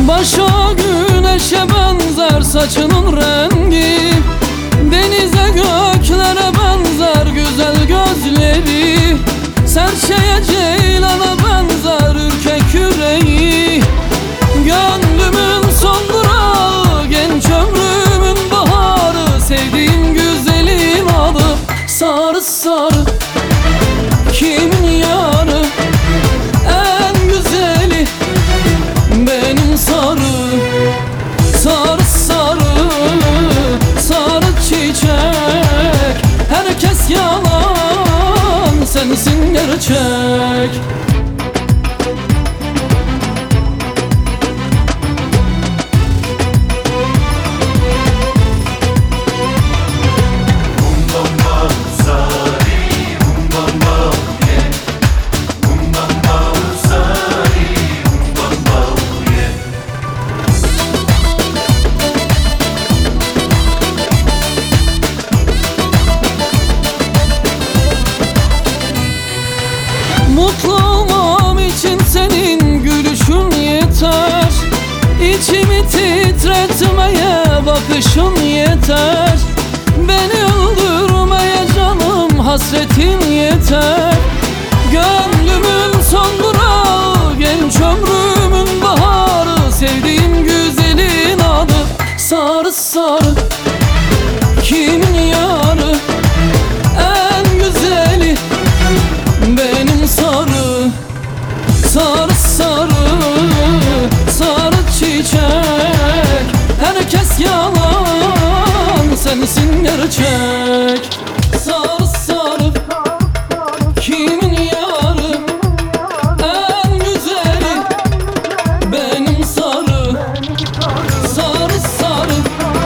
Başa güneşe benzer saçının rengi, denize göklere benzer güzel gözleri, serçeye ceylana benzer ürkek yüreği. Gönlümün son durağı, genç ömrümün baharı, sevdiğim güzelin adı sarı sarı. Kimin yarı en güzeli benim sarı. Sarı sarı, sarı çiçek, herkes yalan, sensin gerçek. Mutlu olmam için senin gülüşün yeter, İçimi titretmeye bakışın yeter, beni öldürmeye canım hasretin yeter. Gönlümün son durağı, genç ömrümün baharı, sevdiğim güzelin adı sarı sarı. Kimin yarı en güzeli benim sarı. Sarı sarı, sarı çiçek, herkes yalan, sensin gerçek. Sarı sarı, kimin yarı en güzeli benim sarı. Sarı sarı,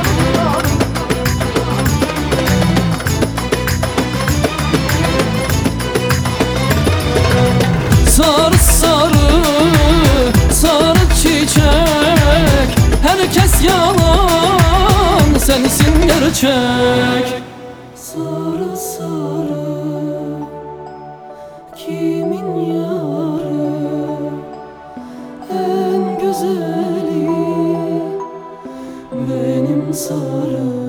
sarı sarı, sarı çiçek, herkes yalan, sensin gerçek. Sarı sarı, kimin yarı en güzeli benim sarı.